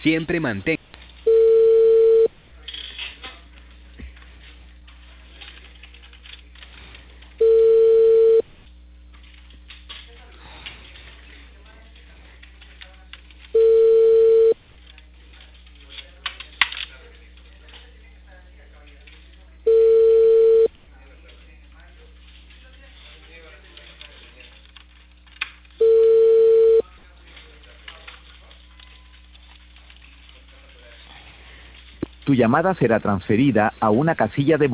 Siempre mantén. Tu llamada será transferida a una casilla de